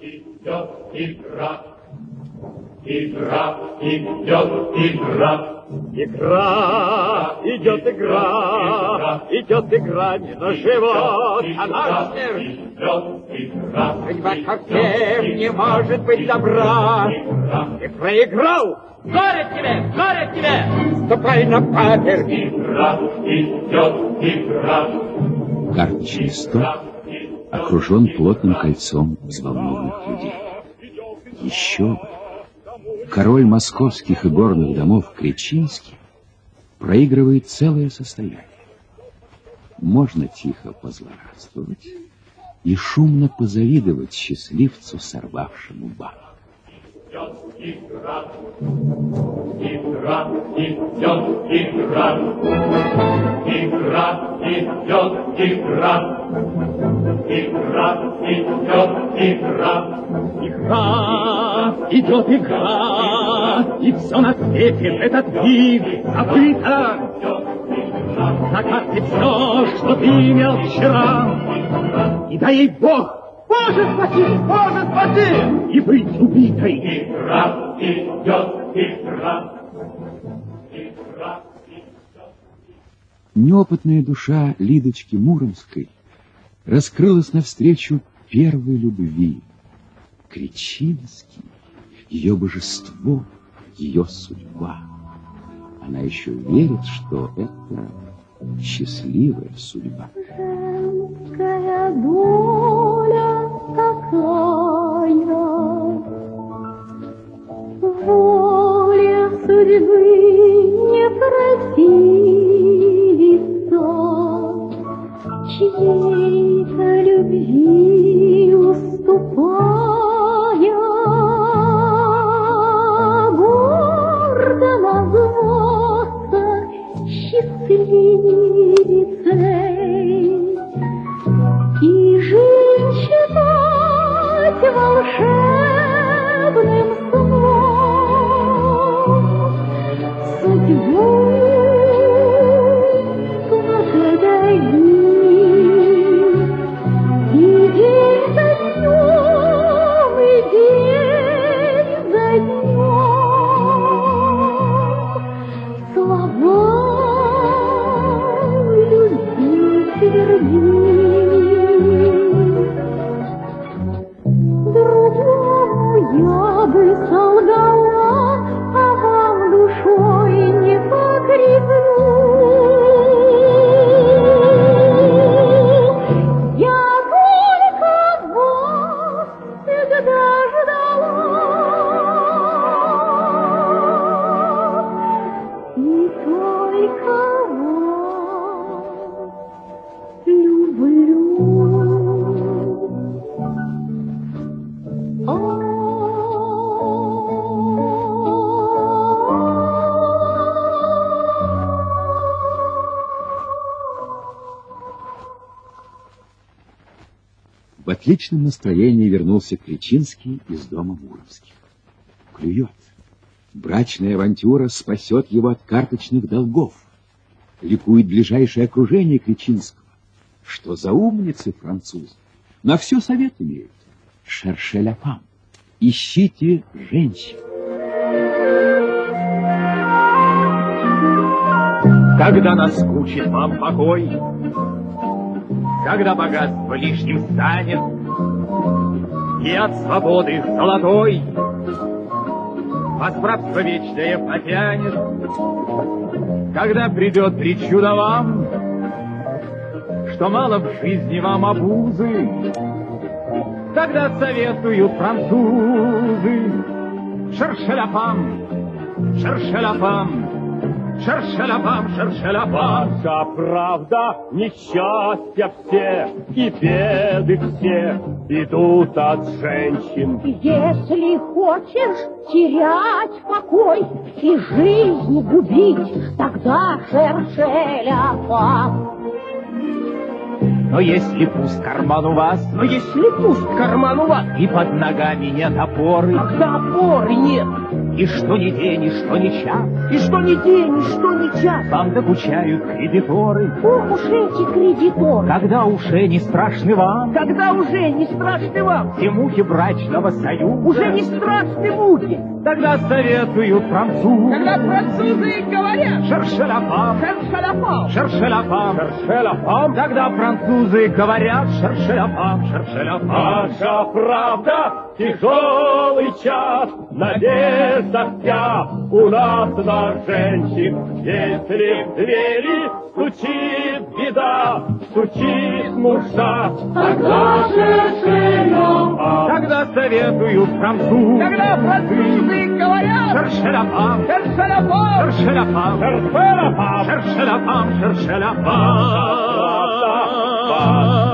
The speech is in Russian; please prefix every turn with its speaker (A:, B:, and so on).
A: Идет игра. Игра, идет игра.
B: Игра, идет игра, идет игра не на живот, а на смерть. Судьба совсем не может быть добра. Ты проиграл, горе тебе, ступай на паперть.
A: Игра, идет игра.
C: Карточный стол окружен плотным кольцом взволнованных людей. Еще бы! Король московских и горных домов Кречинский проигрывает целое состояние. Можно тихо позлорадствовать и шумно позавидовать счастливцу, сорвавшему банк.
A: Игра, игра, идет игра. Игра, идет игра. Игра, идет игра.
B: Игра, идет игра, и все на свете в этот миг забыто. Закат все, что ты имел вчера, и дай ей Бог, Боже спаси, и быть убитой.
A: Игра, идет игра. Игра, идет.
C: Неопытная душа Лидочки Муромской раскрылась навстречу первой любви. Кречинский, ее божество, ее судьба. Она еще верит, что это счастливая судьба.
D: Женская доля такая, воля судьбы не противится, чьей-то любви уступая, гордо назваться счастливицей и жизнь считать волшебным сном, судьбу благодарить и день за днем, и день за днем слова любви твердить. Другому я бы солгала, а вам душой не покривлю. Я только вас всегда ждала, и только вас люблю.
C: В отличном настроении вернулся Кречинский из дома Муромских. Клюет. Брачная авантюра спасет его от карточных долгов. Ликует ближайшее окружение Кречинского. Что за умницы французы? На все совет имеют. Шерше ля фам. Ищите женщин.
B: Когда наскучит вам покой, когда богатство лишним станет, и от свободы золотой вас братство вечное потянет, когда придет причуда вам, что мало в жизни вам обузы, тогда советуют французы: шершеляпам, шершеляпам, шершеляпам, шершеляпам.
E: Ваша правда, несчастья все и беды все идут от женщин.
D: Если хочешь терять покой и жизнь губить, тогда шершеляпам.
B: Но если пуст карман у вас,
E: Но если пуст карман у вас,
B: и под ногами нет опоры,
E: когда опоры нет,
B: и что ни день, и что ни час,
E: и что ни день, и что ни час,
B: вам докучают кредиторы,
D: Ох уж эти кредиторы.
B: когда уже не страшны вам
E: когда уже не страшны вам,
B: все муки брачного союза,
E: уже не страшны муки,
B: тогда советую француз.
E: когда французы говорят
B: Шершеляпам,
E: «Шершеляпам»,
B: шершеляпам,
E: «Шершеляпам»,
B: когда французы говорят шершеляпам, шершеляпам.
E: наша правда, тяжелый час, надежда вся у нас на женщин. Если в двери стучит беда, стучит нужда, тогда шершеляпам.
B: Тогда советую француз.
E: Когда французы говорят
B: Шершеляпам,
E: «Шершеляпам»,
B: шершеляпам,
E: «Шершеляпам»,
B: шершеляпам, шершеляпам.
E: правда,